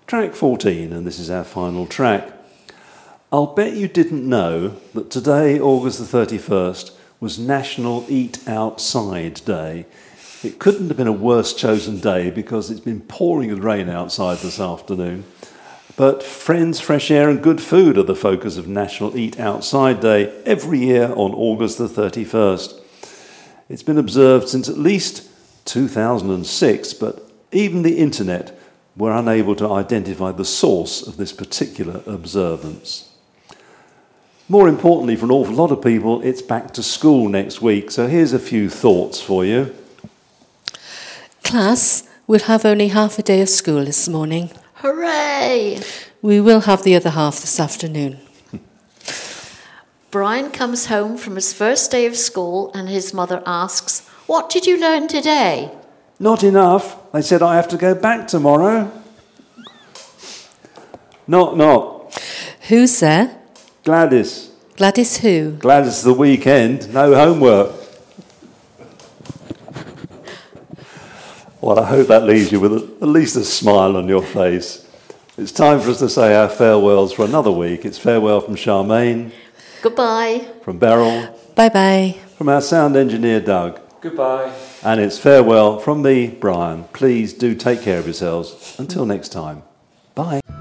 Track 14, and this is our final track. I'll bet you didn't know that today, August the 31st, was National Eat Outside Day. It couldn't have been a worse chosen day because it's been pouring with rain outside this afternoon. But friends, fresh air and good food are the focus of National Eat Outside Day every year on August the 31st. It's been observed since at least 2006, but even the internet were unable to identify the source of this particular observance. More importantly, for an awful lot of people, it's back to school next week. So here's a few thoughts for you. Class, we'll have only half a day of school this morning. Hooray! We will have the other half this afternoon. Brian comes home from his first day of school and his mother asks, "What did you learn today?" Not enough. They said I have to go back tomorrow. Knock, knock. Who's there? Gladys. Gladys who? Gladys the weekend. No homework. Well, I hope that leaves you with at least a smile on your face. It's time for us to say our farewells for another week. It's farewell from Charmaine. Goodbye. From Beryl. Bye-bye. From our sound engineer, Doug. Goodbye. And it's farewell from me, Brian. Please do take care of yourselves. Until next time. Bye.